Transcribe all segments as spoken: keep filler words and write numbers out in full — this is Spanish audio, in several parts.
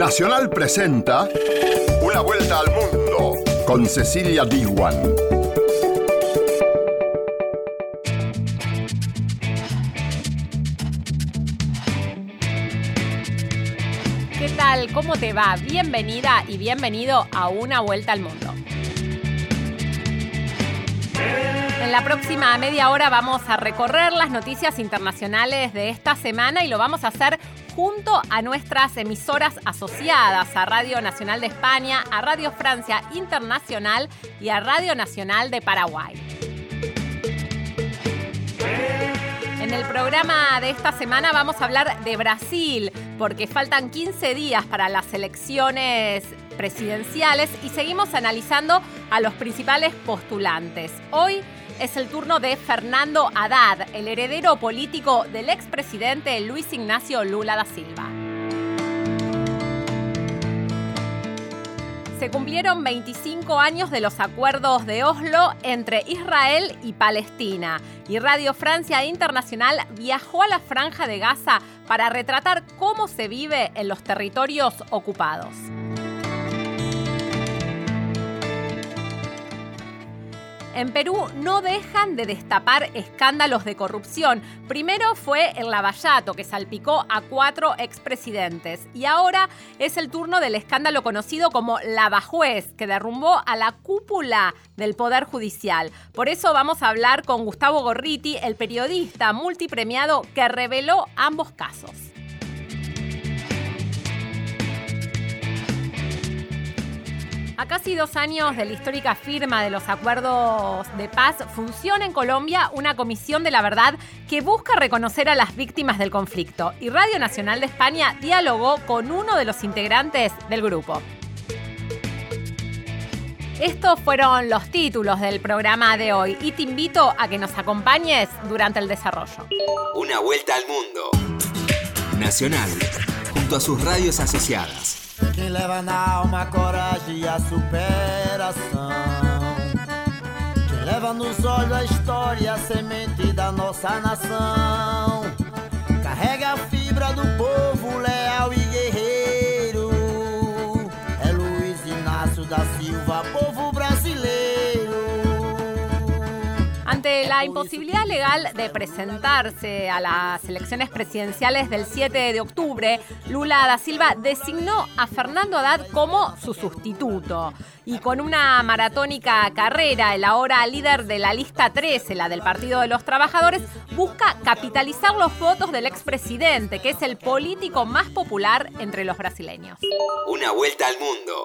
Nacional presenta Una vuelta al mundo con Cecilia Diwan. ¿Qué tal? ¿Cómo te va? Bienvenida y bienvenido a Una vuelta al mundo. En la próxima media hora vamos a recorrer las noticias internacionales de esta semana y lo vamos a hacer junto a nuestras emisoras asociadas, a Radio Nacional de España, a Radio Francia Internacional y a Radio Nacional de Paraguay. En el programa de esta semana vamos a hablar de Brasil, porque faltan quince días para las elecciones presidenciales y seguimos analizando a los principales postulantes. Hoy es el turno de Fernando Haddad, el heredero político del expresidente Luis Ignacio Lula da Silva. Se cumplieron veinticinco años de los acuerdos de Oslo entre Israel y Palestina, y Radio Francia Internacional viajó a la Franja de Gaza para retratar cómo se vive en los territorios ocupados. En Perú no dejan de destapar escándalos de corrupción. Primero fue el Lavallato, que salpicó a cuatro expresidentes. Y ahora es el turno del escándalo conocido como Lavajuez, que derrumbó a la cúpula del Poder Judicial. Por eso vamos a hablar con Gustavo Gorriti, el periodista multipremiado que reveló ambos casos. A casi dos años de la histórica firma de los acuerdos de paz, funciona en Colombia una comisión de la verdad que busca reconocer a las víctimas del conflicto. Y Radio Nacional de España dialogó con uno de los integrantes del grupo. Estos fueron los títulos del programa de hoy y te invito a que nos acompañes durante el desarrollo. Una vuelta al mundo. Nacional, junto a sus radios asociadas. Quem leva na alma a coragem e a superação. Quem leva nos olhos a história, a semente da nossa nação. Carrega a fibra do povo leal e guerreiro. É Luiz Inácio da Silva, povo brasileiro. Ante la imposibilidad legal de presentarse a las elecciones presidenciales del siete de octubre, Lula da Silva designó a Fernando Haddad como su sustituto. Y con una maratónica carrera, el ahora líder de la lista trece, la del Partido de los Trabajadores, busca capitalizar los votos del expresidente, que es el político más popular entre los brasileños. Una vuelta al mundo.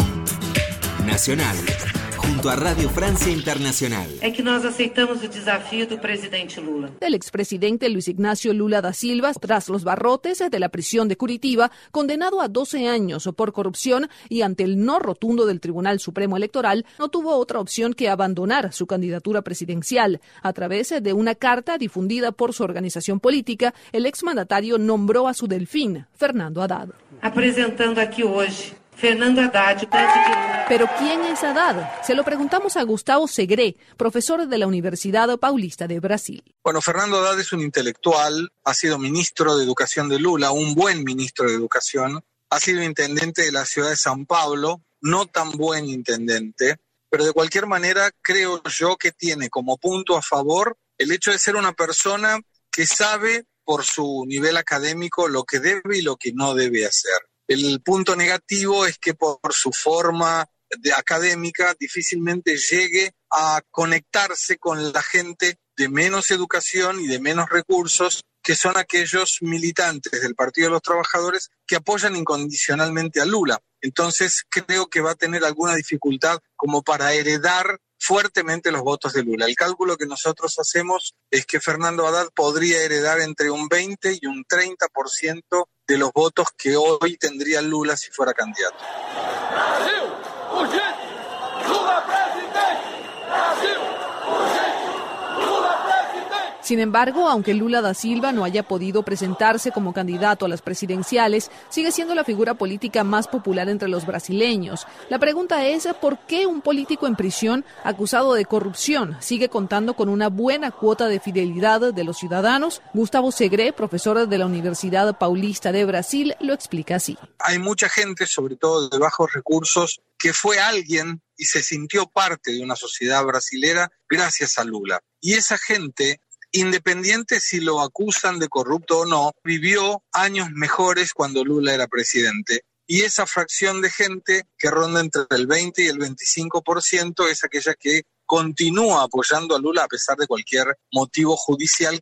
Nacional, junto a Radio Francia Internacional. É que nós aceitamos o desafio do presidente Lula. El expresidente Luis Ignacio Lula da Silva, tras los barrotes de la prisión de Curitiba, condenado a doce años por corrupción y ante el no rotundo del Tribunal Supremo Electoral, no tuvo otra opción que abandonar su candidatura presidencial. A través de una carta difundida por su organización política, el exmandatario nombró a su delfín, Fernando Haddad. Apresentando aquí hoje Fernando Haddad, presidente. ¿Pero quién es Haddad? Se lo preguntamos a Gustavo Segré, profesor de la Universidad Paulista de Brasil. Bueno, Fernando Haddad es un intelectual, ha sido ministro de Educación de Lula, un buen ministro de Educación, ha sido intendente de la ciudad de San Pablo, no tan buen intendente, pero de cualquier manera creo yo que tiene como punto a favor el hecho de ser una persona que sabe por su nivel académico lo que debe y lo que no debe hacer. El punto negativo es que por su forma de académica difícilmente llegue a conectarse con la gente de menos educación y de menos recursos, que son aquellos militantes del Partido de los Trabajadores que apoyan incondicionalmente a Lula. Entonces creo que va a tener alguna dificultad como para heredar fuertemente los votos de Lula. El cálculo que nosotros hacemos es que Fernando Haddad podría heredar entre un veinte y un treinta por ciento de los votos que hoy tendría Lula si fuera candidato. Brasil, urgente, Lula presidente. Brasil, urgente, Lula presidente. Sin embargo, aunque Lula da Silva no haya podido presentarse como candidato a las presidenciales, sigue siendo la figura política más popular entre los brasileños. La pregunta es, ¿por qué un político en prisión acusado de corrupción sigue contando con una buena cuota de fidelidad de los ciudadanos? Gustavo Segre, profesor de la Universidad Paulista de Brasil, lo explica así. Hay mucha gente, sobre todo de bajos recursos, que fue alguien y se sintió parte de una sociedad brasilera gracias a Lula. Y esa gente, independiente si lo acusan de corrupto o no, vivió años mejores cuando Lula era presidente. Y esa fracción de gente que ronda entre el veinte y el veinticinco por ciento es aquella que continúa apoyando a Lula a pesar de cualquier motivo judicial.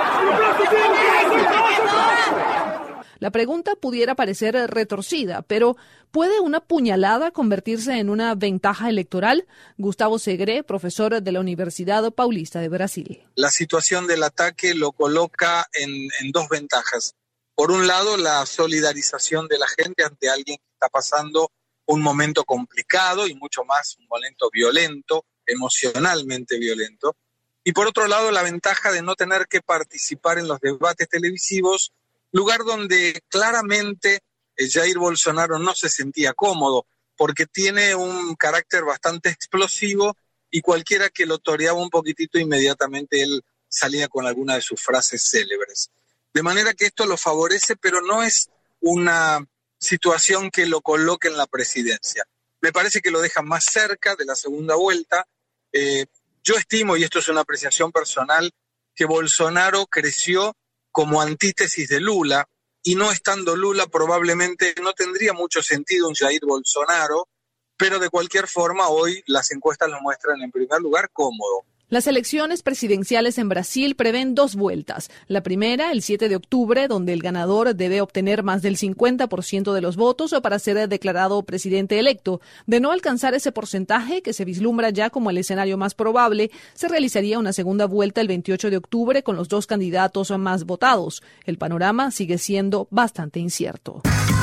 La pregunta pudiera parecer retorcida, pero ¿puede una puñalada convertirse en una ventaja electoral? Gustavo Segre, profesor de la Universidad Paulista de Brasil. La situación del ataque lo coloca en, en dos ventajas. Por un lado, la solidarización de la gente ante alguien que está pasando un momento complicado y mucho más un momento violento, emocionalmente violento. Y por otro lado, la ventaja de no tener que participar en los debates televisivos, lugar donde claramente Jair Bolsonaro no se sentía cómodo, porque tiene un carácter bastante explosivo y cualquiera que lo toreaba un poquitito, inmediatamente él salía con alguna de sus frases célebres. De manera que esto lo favorece, pero no es una situación que lo coloque en la presidencia. Me parece que lo deja más cerca de la segunda vuelta. Eh, yo estimo, y esto es una apreciación personal, que Bolsonaro creció como antítesis de Lula, y no estando Lula probablemente no tendría mucho sentido un Jair Bolsonaro, pero de cualquier forma hoy las encuestas lo muestran en primer lugar cómodo. Las elecciones presidenciales en Brasil prevén dos vueltas. La primera, el siete de octubre, donde el ganador debe obtener más del cincuenta por ciento de los votos para ser declarado presidente electo. De no alcanzar ese porcentaje, que se vislumbra ya como el escenario más probable, se realizaría una segunda vuelta el veintiocho de octubre con los dos candidatos más votados. El panorama sigue siendo bastante incierto.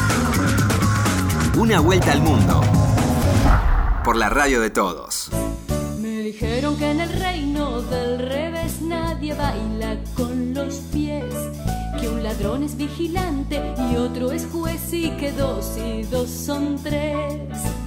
Una vuelta al mundo. Por la radio de todos. Dijeron que en el reino del revés nadie baila con los pies, que un ladrón es vigilante y otro es juez y que dos y dos son tres.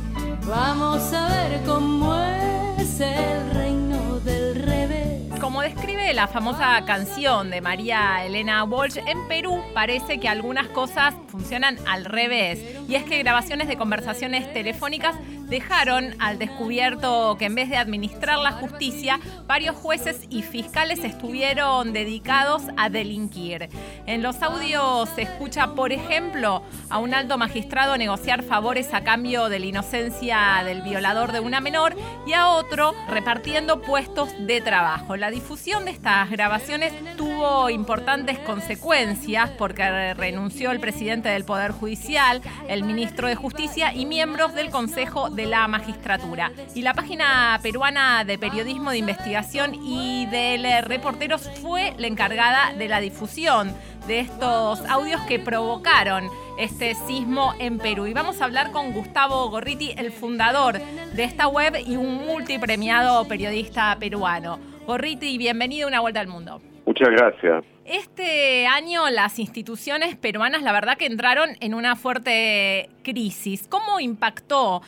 Vamos a ver cómo es el reino del revés. Como describe la famosa canción de María Elena Walsh, en Perú parece que algunas cosas funcionan al revés. Y es que grabaciones de conversaciones telefónicas dejaron al descubierto que en vez de administrar la justicia, varios jueces y fiscales estuvieron dedicados a delinquir. En los audios se escucha, por ejemplo, a un alto magistrado negociar favores a cambio de la inocencia del violador de una menor y a otro repartiendo puestos de trabajo. La difusión de estas grabaciones tuvo importantes consecuencias porque renunció el presidente del Poder Judicial, el ministro de Justicia y miembros del Consejo de la Magistratura. Y la página peruana de periodismo de investigación I D L Reporteros fue la encargada de la difusión de estos audios que provocaron este sismo en Perú. Y vamos a hablar con Gustavo Gorriti, el fundador de esta web y un multipremiado periodista peruano. Gorriti, bienvenido a Una Vuelta al Mundo. Muchas gracias. Este año las instituciones peruanas, la verdad que entraron en una fuerte crisis. ¿Cómo impactó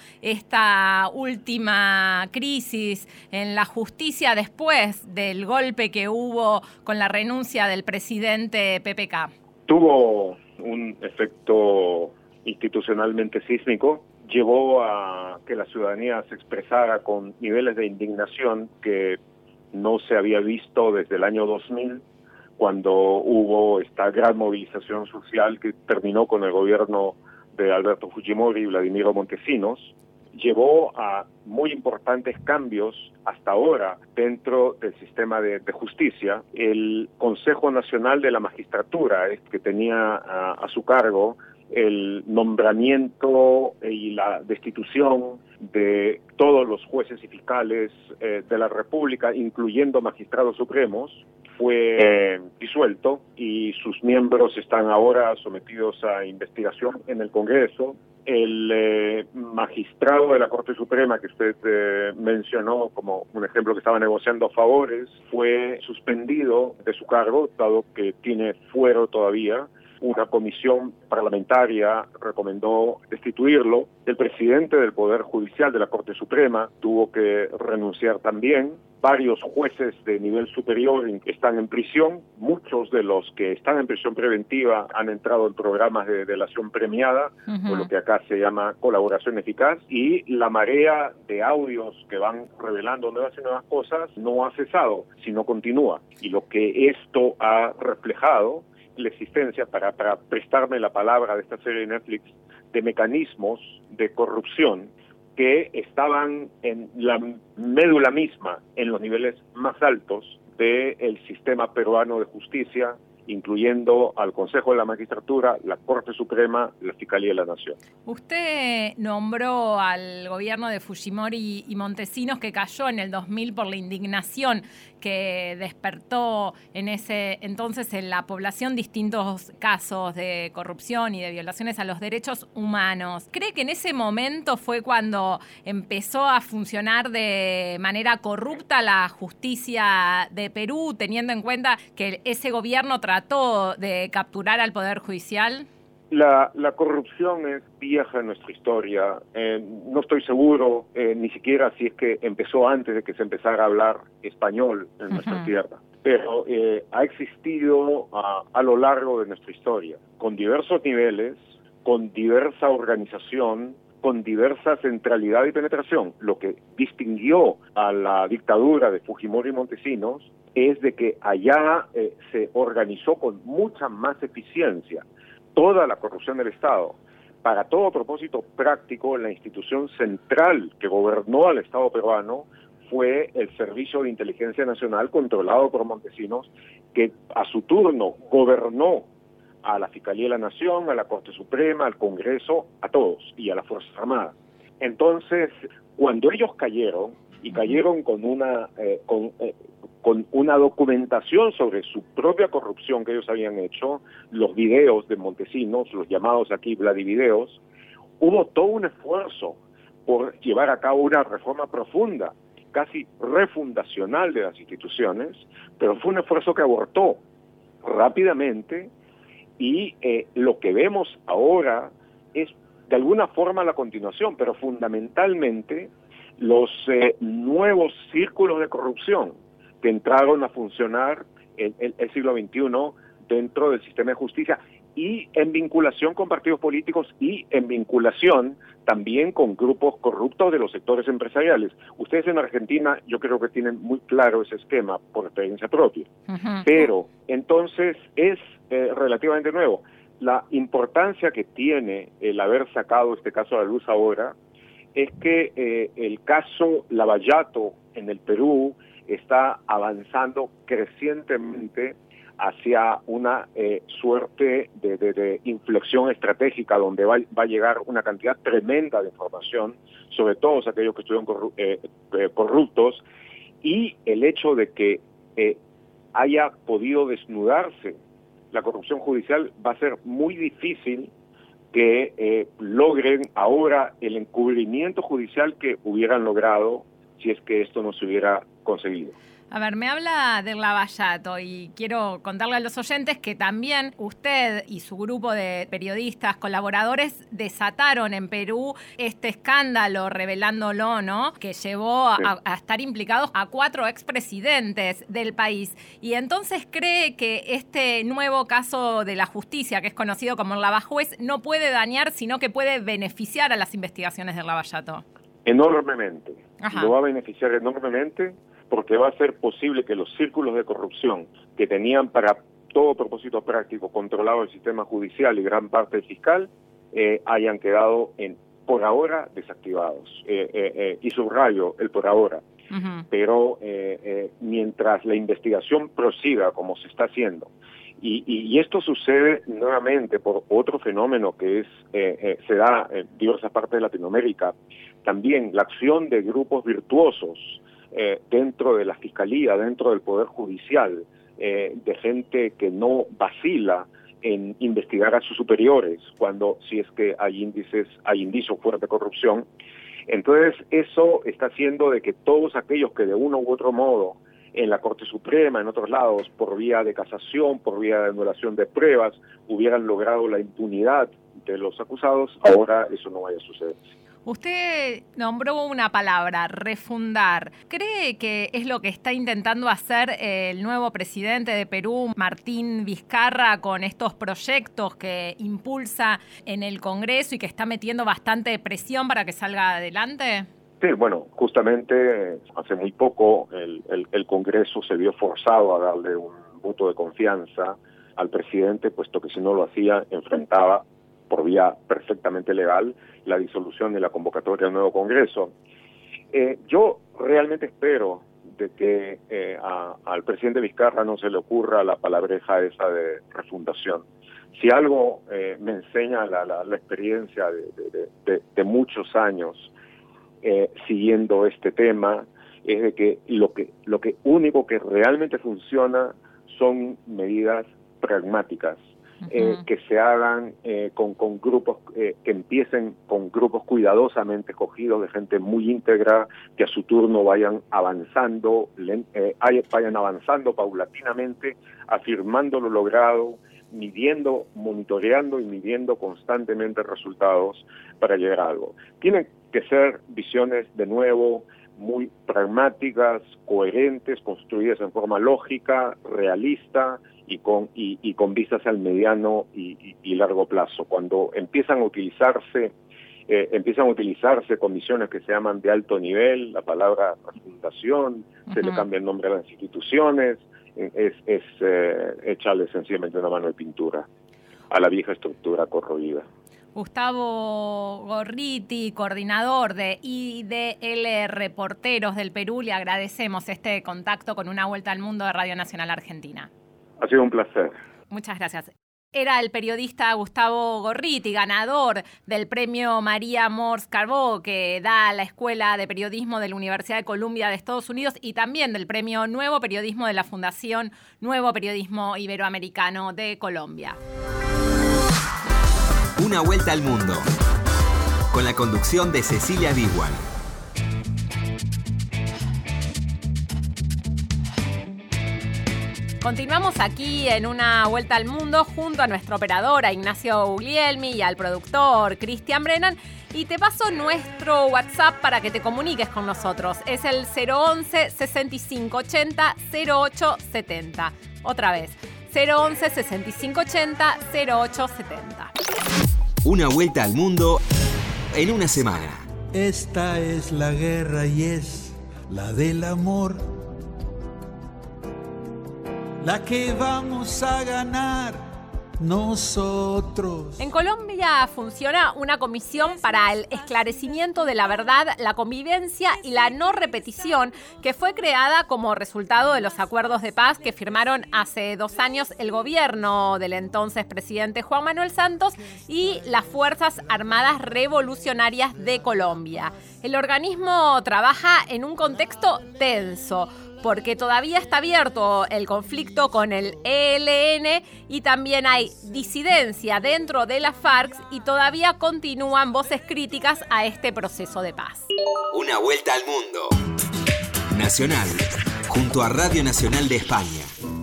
esta última crisis en la justicia después del golpe que hubo con la renuncia del presidente P P K? Tuvo un efecto institucionalmente sísmico. Llevó a que la ciudadanía se expresara con niveles de indignación que no se había visto desde el año dos mil, cuando hubo esta gran movilización social que terminó con el gobierno de Alberto Fujimori y Vladimiro Montesinos. Llevó a muy importantes cambios hasta ahora dentro del sistema de, de justicia. El Consejo Nacional de la Magistratura, que tenía a, a su cargo el nombramiento y la destitución de todos los jueces y fiscales eh, de la República, incluyendo magistrados supremos, fue eh, disuelto y sus miembros están ahora sometidos a investigación en el Congreso. el eh, magistrado de la Corte Suprema que usted eh, mencionó como un ejemplo que estaba negociando favores fue suspendido de su cargo, dado que tiene fuero todavía. Una comisión parlamentaria recomendó destituirlo. El presidente del Poder Judicial de la Corte Suprema tuvo que renunciar también. Varios jueces de nivel superior están en prisión. Muchos de los que están en prisión preventiva han entrado en programas de delación premiada, uh-huh. o lo que acá se llama colaboración eficaz, y la marea de audios que van revelando nuevas y nuevas cosas no ha cesado, sino continúa. Y lo que esto ha reflejado la existencia, para, para prestarme la palabra de esta serie de Netflix, de mecanismos de corrupción que estaban en la médula misma, en los niveles más altos del sistema peruano de justicia, incluyendo al Consejo de la Magistratura, la Corte Suprema, la Fiscalía de la Nación. Usted nombró al gobierno de Fujimori y Montesinos, que cayó en el dos mil por la indignación que despertó en ese entonces en la población distintos casos de corrupción y de violaciones a los derechos humanos. ¿Cree que en ese momento fue cuando empezó a funcionar de manera corrupta la justicia de Perú, teniendo en cuenta que ese gobierno trató de capturar al Poder Judicial? La, la corrupción es vieja en nuestra historia. Eh, no estoy seguro eh, ni siquiera si es que empezó antes de que se empezara a hablar español en uh-huh. nuestra tierra, pero eh, ha existido a, a lo largo de nuestra historia, con diversos niveles, con diversa organización, con diversa centralidad y penetración. Lo que distinguió a la dictadura de Fujimori y Montesinos es de que allá eh, se organizó con mucha más eficiencia toda la corrupción del Estado. Para todo propósito práctico, la institución central que gobernó al Estado peruano fue el Servicio de Inteligencia Nacional, controlado por Montesinos, que a su turno gobernó a la Fiscalía de la Nación, a la Corte Suprema, al Congreso, a todos, y a las Fuerzas Armadas. Entonces, cuando ellos cayeron, y cayeron con una eh, con, eh, con una documentación sobre su propia corrupción que ellos habían hecho, los videos de Montesinos, los llamados aquí Vladivideos, hubo todo un esfuerzo por llevar a cabo una reforma profunda, casi refundacional de las instituciones, pero fue un esfuerzo que abortó rápidamente, y eh, lo que vemos ahora es de alguna forma la continuación, pero fundamentalmente los eh, nuevos círculos de corrupción que entraron a funcionar en, en el siglo veintiuno dentro del sistema de justicia, y en vinculación con partidos políticos y en vinculación también con grupos corruptos de los sectores empresariales. Ustedes en Argentina yo creo que tienen muy claro ese esquema por experiencia propia. Uh-huh. Pero entonces es eh, relativamente nuevo. La importancia que tiene el haber sacado este caso a la luz ahora es que eh, el caso Lavallato en el Perú está avanzando crecientemente hacia una eh, suerte de, de, de inflexión estratégica, donde va, va a llegar una cantidad tremenda de información sobre todos aquellos que estuvieron corru eh, eh, corruptos, y el hecho de que eh, haya podido desnudarse la corrupción judicial va a ser muy difícil que eh, logren ahora el encubrimiento judicial que hubieran logrado si es que esto no se hubiera conseguido. A ver, me habla del Lavallato y quiero contarle a los oyentes que también usted y su grupo de periodistas, colaboradores, desataron en Perú este escándalo, revelándolo, ¿no?, que llevó sí. a, a estar implicados a cuatro expresidentes del país. Y entonces cree que este nuevo caso de la justicia, que es conocido como el Lavajuez, no puede dañar, sino que puede beneficiar a las investigaciones del Lavallato. Enormemente. Ajá. Lo va a beneficiar enormemente, porque va a ser posible que los círculos de corrupción que tenían para todo propósito práctico controlado el sistema judicial y gran parte fiscal eh, hayan quedado en por ahora desactivados. Eh, eh, eh, y subrayo el por ahora. Uh-huh. Pero eh, eh, mientras la investigación prosiga como se está haciendo, y, y, y esto sucede nuevamente por otro fenómeno que es eh, eh, se da en diversas partes de Latinoamérica, también la acción de grupos virtuosos Eh, dentro de la Fiscalía, dentro del Poder Judicial, eh, de gente que no vacila en investigar a sus superiores cuando, si es que hay índices, hay indicios fuertes de corrupción. Entonces, eso está haciendo de que todos aquellos que de uno u otro modo, en la Corte Suprema, en otros lados, por vía de casación, por vía de anulación de pruebas, hubieran logrado la impunidad de los acusados, ahora eso no vaya a suceder. Usted nombró una palabra, refundar. ¿Cree que es lo que está intentando hacer el nuevo presidente de Perú, Martín Vizcarra, con estos proyectos que impulsa en el Congreso y que está metiendo bastante presión para que salga adelante? Sí, bueno, justamente hace muy poco el, el, el Congreso se vio forzado a darle un voto de confianza al presidente, puesto que si no lo hacía, enfrentaba por vía perfectamente legal la disolución de la convocatoria del nuevo Congreso. Eh, yo realmente espero de que eh, a, al presidente Vizcarra no se le ocurra la palabreja esa de refundación. Si algo eh, me enseña la, la, la experiencia de, de, de, de muchos años eh, siguiendo este tema, es de que lo que lo que único que realmente funciona son medidas pragmáticas. Eh, uh-huh. que se hagan eh, con, con grupos, eh, que empiecen con grupos cuidadosamente escogidos de gente muy íntegra, que a su turno vayan avanzando, eh, vayan avanzando paulatinamente, afirmando lo logrado, midiendo, monitoreando y midiendo constantemente resultados para llegar a algo. Tienen que ser visiones, de nuevo, muy pragmáticas, coherentes, construidas en forma lógica, realista, y con y, y con vistas al mediano y, y, y largo plazo. Cuando empiezan a utilizarse eh, empiezan a utilizarse comisiones que se llaman de alto nivel, la palabra fundación, uh-huh. se le cambia el nombre a las instituciones, es, es eh, echarle sencillamente una mano de pintura a la vieja estructura corroída. Gustavo Gorriti, coordinador de I D L Reporteros del Perú, le agradecemos este contacto con Una Vuelta al Mundo de Radio Nacional Argentina. Ha sido un placer. Muchas gracias. Era el periodista Gustavo Gorriti, ganador del premio María Mors Carbó, que da la Escuela de Periodismo de la Universidad de Columbia de Estados Unidos, y también del premio Nuevo Periodismo de la Fundación Nuevo Periodismo Iberoamericano de Colombia. Una Vuelta al Mundo, con la conducción de Cecilia Diwan. Continuamos aquí en Una Vuelta al Mundo junto a nuestro operador, a Ignacio Guglielmi, y al productor Cristian Brennan. Y te paso nuestro WhatsApp para que te comuniques con nosotros. Es el cero once, sesenta y cinco ochenta, cero ocho setenta. Otra vez, cero once, sesenta y cinco ochenta, cero ocho setenta. Una Vuelta al Mundo en una semana. Esta es la guerra y es la del amor, la que vamos a ganar nosotros. En Colombia funciona una comisión para el esclarecimiento de la verdad, la convivencia y la no repetición, que fue creada como resultado de los acuerdos de paz que firmaron hace dos años el gobierno del entonces presidente Juan Manuel Santos y las Fuerzas Armadas Revolucionarias de Colombia. El organismo trabaja en un contexto tenso, porque todavía está abierto el conflicto con el E L N y también hay disidencia dentro de la FARC y todavía continúan voces críticas a este proceso de paz. Una Vuelta al Mundo. Nacional, junto a Radio Nacional de España.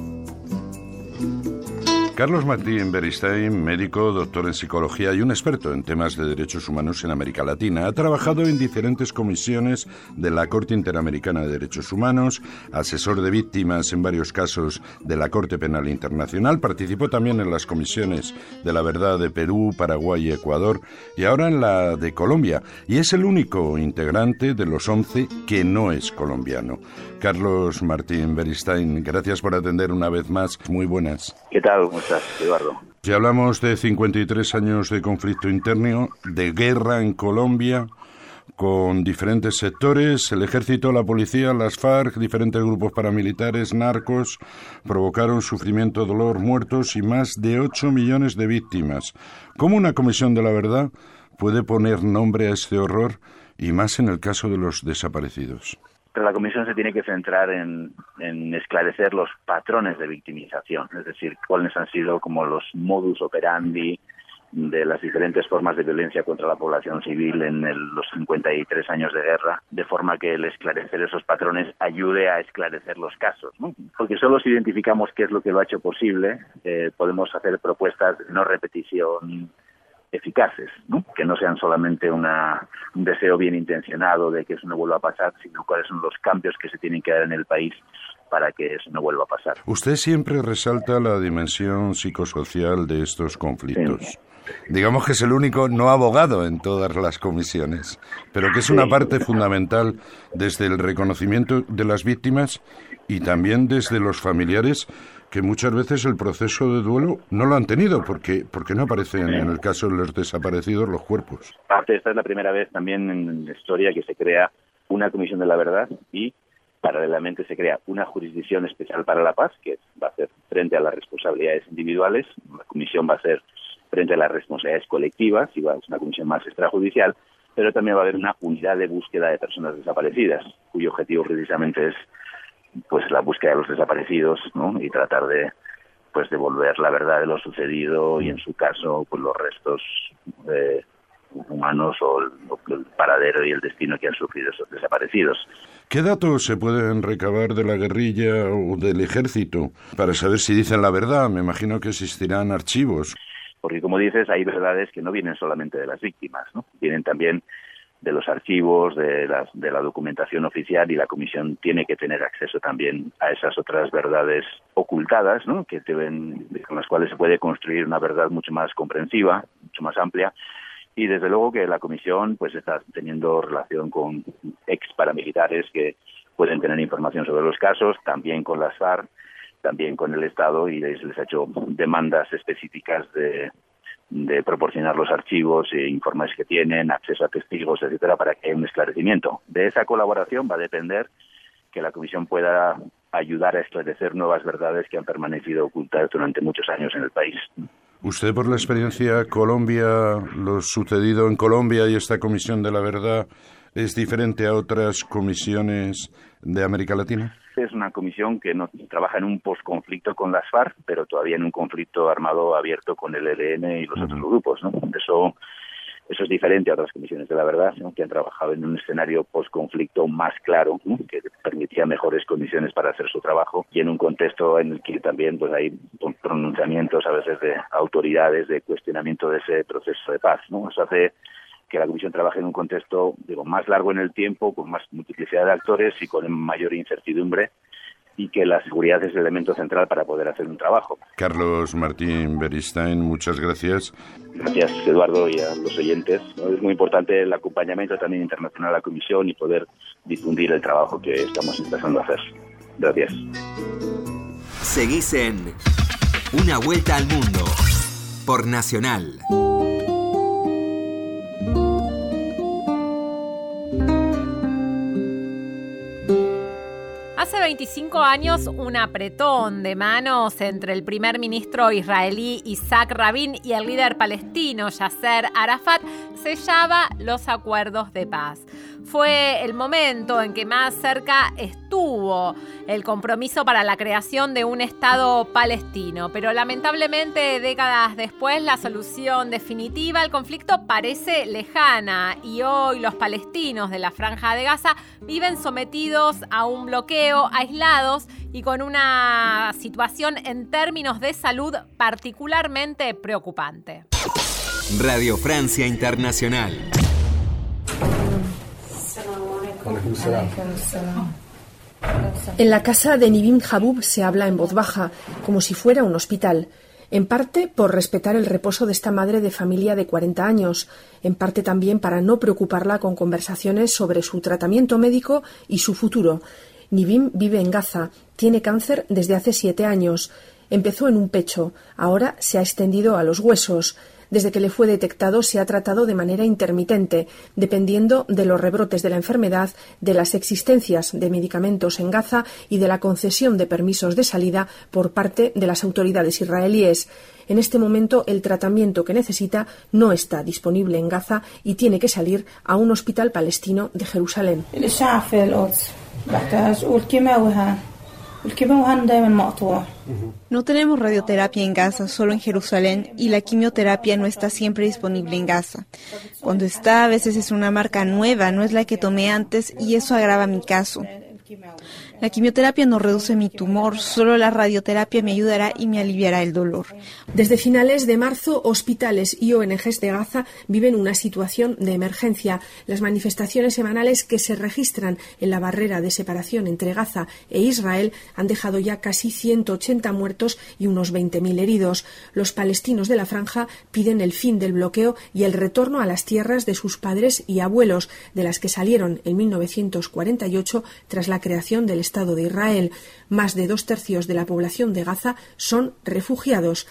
Carlos Martín Beristain, médico, doctor en psicología y un experto en temas de derechos humanos en América Latina, ha trabajado en diferentes comisiones de la Corte Interamericana de Derechos Humanos, asesor de víctimas en varios casos de la Corte Penal Internacional, participó también en las comisiones de la verdad de Perú, Paraguay y Ecuador, y ahora en la de Colombia, y es el único integrante de los once que no es colombiano. Carlos Martín Beristain, gracias por atender una vez más. Muy buenas. ¿Qué tal? ¿Cómo estás, Eduardo? Si hablamos de cincuenta y tres años de conflicto interno, de guerra en Colombia, con diferentes sectores, el ejército, la policía, las FARC, diferentes grupos paramilitares, narcos, provocaron sufrimiento, dolor, muertos y más de ocho millones de víctimas. ¿Cómo una comisión de la verdad puede poner nombre a este horror, y más en el caso de los desaparecidos? Pero la comisión se tiene que centrar en, en esclarecer los patrones de victimización, es decir, cuáles han sido como los modus operandi de las diferentes formas de violencia contra la población civil en el, los cincuenta y tres años de guerra, de forma que el esclarecer esos patrones ayude a esclarecer los casos, ¿no? Porque solo si identificamos qué es lo que lo ha hecho posible, eh, podemos hacer propuestas de no repetición eficaces, ¿no? Que no sean solamente una, un deseo bien intencionado de que eso no vuelva a pasar, sino cuáles son los cambios que se tienen que dar en el país para que eso no vuelva a pasar. Usted siempre resalta la dimensión psicosocial de estos conflictos. Sí. Digamos que es el único no abogado en todas las comisiones, pero que es una parte fundamental desde el reconocimiento de las víctimas y también desde los familiares, que muchas veces el proceso de duelo no lo han tenido porque porque no aparecen en el caso de los desaparecidos los cuerpos. Aparte, esta es la primera vez también en la historia que se crea una comisión de la verdad y paralelamente se crea una jurisdicción especial para la paz, que va a ser frente a las responsabilidades individuales. La comisión va a ser frente a las responsabilidades colectivas, y va a ser una comisión más extrajudicial, pero también va a haber una unidad de búsqueda de personas desaparecidas, cuyo objetivo precisamente es pues la búsqueda de los desaparecidos, ¿no? Y tratar de pues devolver la verdad de lo sucedido y en su caso pues los restos eh, humanos o el, el paradero y el destino que han sufrido esos desaparecidos. ¿Qué datos se pueden recabar de la guerrilla o del ejército para saber si dicen la verdad? Me imagino que existirán archivos. Porque, como dices, hay verdades que no vienen solamente de las víctimas, ¿no? Vienen también de los archivos, de la, de la documentación oficial, y la comisión tiene que tener acceso también a esas otras verdades ocultadas, ¿no? Que deben, con las cuales se puede construir una verdad mucho más comprensiva, mucho más amplia. Y desde luego que la comisión pues está teniendo relación con ex paramilitares que pueden tener información sobre los casos, también con las FARC, también con el Estado, y les, les ha hecho demandas específicas de, de proporcionar los archivos e informes que tienen, acceso a testigos, etcétera, para que haya un esclarecimiento. De esa colaboración va a depender que la comisión pueda ayudar a esclarecer nuevas verdades que han permanecido ocultas durante muchos años en el país. Usted, por la experiencia Colombia, lo sucedido en Colombia y esta comisión de la verdad, ¿es diferente a otras comisiones de América Latina? Es una comisión que no trabaja en un posconflicto con las FARC, pero todavía en un conflicto armado abierto con el E L N y los uh-huh. otros grupos, ¿no? Eso, eso es diferente a otras comisiones de la verdad, ¿no? Que han trabajado en un escenario posconflicto más claro, ¿no? Que permitía mejores condiciones para hacer su trabajo, y en un contexto en el que también pues hay pronunciamientos a veces de autoridades de cuestionamiento de ese proceso de paz, ¿no? Eso hace que la comisión trabaje en un contexto, digo, más largo en el tiempo, con más multiplicidad de actores y con mayor incertidumbre, y que la seguridad es el elemento central para poder hacer un trabajo. Carlos Martín Beristain, muchas gracias. Gracias, Eduardo, y a los oyentes. Es muy importante el acompañamiento también internacional a la comisión y poder difundir el trabajo que estamos empezando a hacer. Gracias. Seguís en Una Vuelta al Mundo por Nacional. Hace veinticinco años, un apretón de manos entre el primer ministro israelí Isaac Rabin y el líder palestino Yasser Arafat sellaba los acuerdos de paz. Fue el momento en que más cerca estuvo el compromiso para la creación de un Estado palestino, pero lamentablemente décadas después la solución definitiva al conflicto parece lejana, y hoy los palestinos de la Franja de Gaza viven sometidos a un bloqueo, aislados y con una situación en términos de salud particularmente preocupante. Radio Francia Internacional. En la casa de Nivim Habub se habla en voz baja, como si fuera un hospital. En parte por respetar el reposo de esta madre de familia de cuarenta años, en parte también para no preocuparla con conversaciones sobre su tratamiento médico y su futuro. Nivim vive en Gaza, tiene cáncer desde hace siete años. Empezó en un pecho, ahora se ha extendido a los huesos. Desde que le fue detectado se ha tratado de manera intermitente, dependiendo de los rebrotes de la enfermedad, de las existencias de medicamentos en Gaza y de la concesión de permisos de salida por parte de las autoridades israelíes. En este momento el tratamiento que necesita no está disponible en Gaza y tiene que salir a un hospital palestino de Jerusalén. No tenemos radioterapia en Gaza, solo en Jerusalén, y la quimioterapia no está siempre disponible en Gaza. Cuando está, a veces es una marca nueva, no es la que tomé antes, y eso agrava mi caso. La quimioterapia no reduce mi tumor, solo la radioterapia me ayudará y me aliviará el dolor. Desde finales de marzo, hospitales y O N Ges de Gaza viven una situación de emergencia. Las manifestaciones semanales que se registran en la barrera de separación entre Gaza e Israel han dejado ya casi ciento ochenta muertos y unos veinte mil heridos. Los palestinos de la franja piden el fin del bloqueo y el retorno a las tierras de sus padres y abuelos, de las que salieron en mil novecientos cuarenta y ocho tras la creación del Estado de Israel. Más de dos tercios de la población de Gaza son refugiados.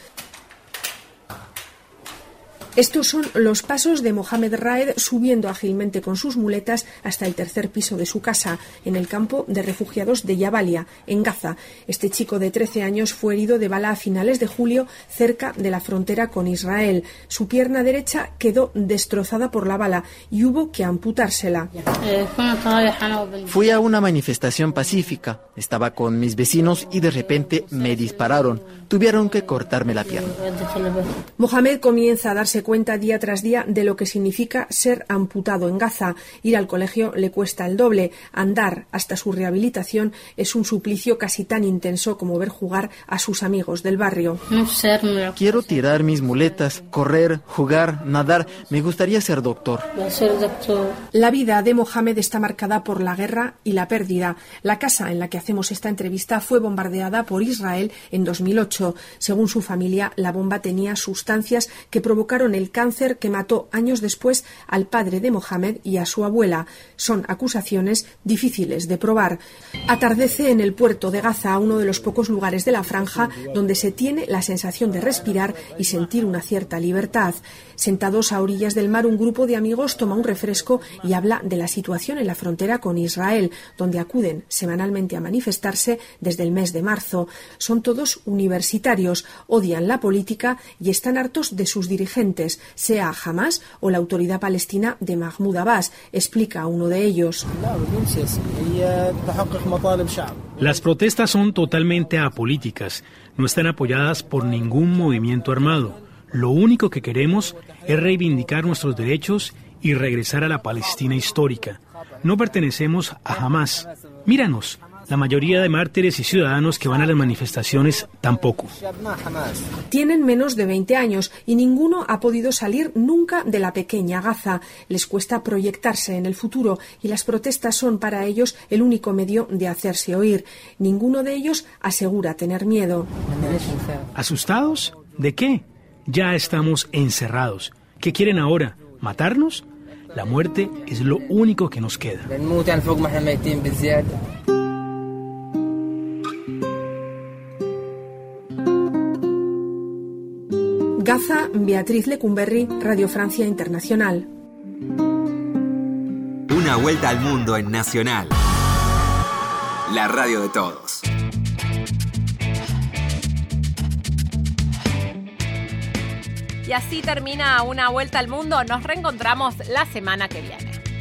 Estos son los pasos de Mohamed Raed subiendo ágilmente con sus muletas hasta el tercer piso de su casa, en el campo de refugiados de Jabalia, en Gaza. Este chico de trece años fue herido de bala a finales de julio cerca de la frontera con Israel. Su pierna derecha quedó destrozada por la bala y hubo que amputársela. Fui a una manifestación pacífica. Estaba con mis vecinos y de repente me dispararon. Tuvieron que cortarme la pierna. Mohamed comienza a darse cuenta día tras día de lo que significa ser amputado en Gaza. Ir al colegio le cuesta el doble. Andar hasta su rehabilitación es un suplicio casi tan intenso como ver jugar a sus amigos del barrio. Quiero tirar mis muletas, correr, jugar, nadar. Me gustaría ser doctor. La vida de Mohamed está marcada por la guerra y la pérdida. La casa en la que hacemos esta entrevista fue bombardeada por Israel en dos mil ocho. Según su familia, la bomba tenía sustancias que provocaron el cáncer que mató años después al padre de Mohamed y a su abuela. Son acusaciones difíciles de probar. Atardece en el puerto de Gaza, uno de los pocos lugares de la franja donde se tiene la sensación de respirar y sentir una cierta libertad. Sentados a orillas del mar, un grupo de amigos toma un refresco y habla de la situación en la frontera con Israel, donde acuden semanalmente a manifestarse desde el mes de marzo. Son todos universitarios, odian la política y están hartos de sus dirigentes, sea Hamas o la autoridad palestina de Mahmoud Abbas, explica uno de ellos. Las protestas son totalmente apolíticas, no están apoyadas por ningún movimiento armado. Lo único que queremos es reivindicar nuestros derechos y regresar a la Palestina histórica. No pertenecemos a Hamas. Míranos, la mayoría de mártires y ciudadanos que van a las manifestaciones tampoco. Tienen menos de veinte años y ninguno ha podido salir nunca de la pequeña Gaza. Les cuesta proyectarse en el futuro y las protestas son para ellos el único medio de hacerse oír. Ninguno de ellos asegura tener miedo. ¿Asustados? ¿De qué? Ya estamos encerrados. ¿Qué quieren ahora? ¿Matarnos? La muerte es lo único que nos queda. Gaza, Beatriz Lecumberri, Radio Francia Internacional. Una vuelta al mundo en Nacional. La radio de todos. Y así termina Una Vuelta al Mundo. Nos reencontramos la semana que viene.